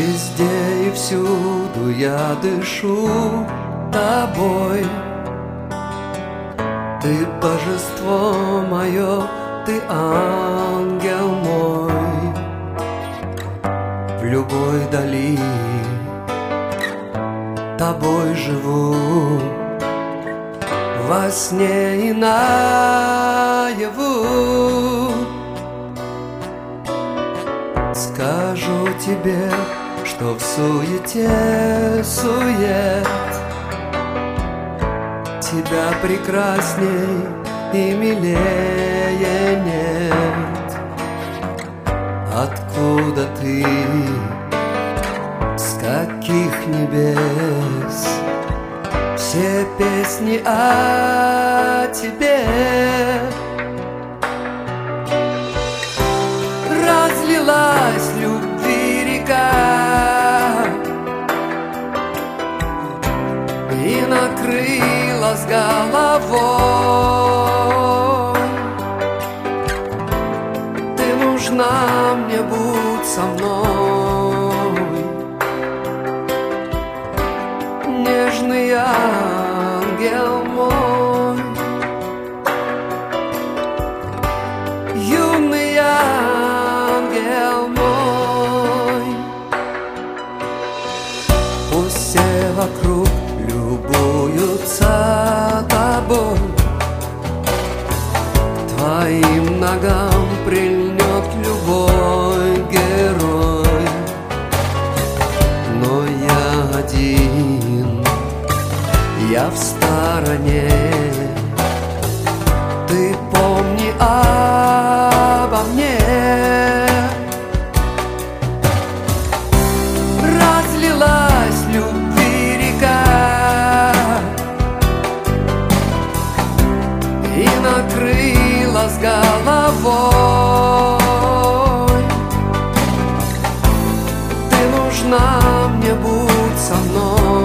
Везде и всюду я дышу тобой. Ты божество мое, ты ангел мой. В любой дали тобой живу, во сне и наяву. Скажу тебе, что в суете сует тебя прекрасней и милее нет. Откуда ты, с каких небес все песни о тебе? Разлилась любви река и накрылась головой. Ты нужна мне, будь со мной, нежный ангел мой, юный ангел мой. Пусть все вокруг любуются тобой, к твоим ногам прильнет любой герой. Но я один, я в стороне. Ты помни обо мне. Разлилась любви река и накрылась головой. Ты нужна мне, будь со мной,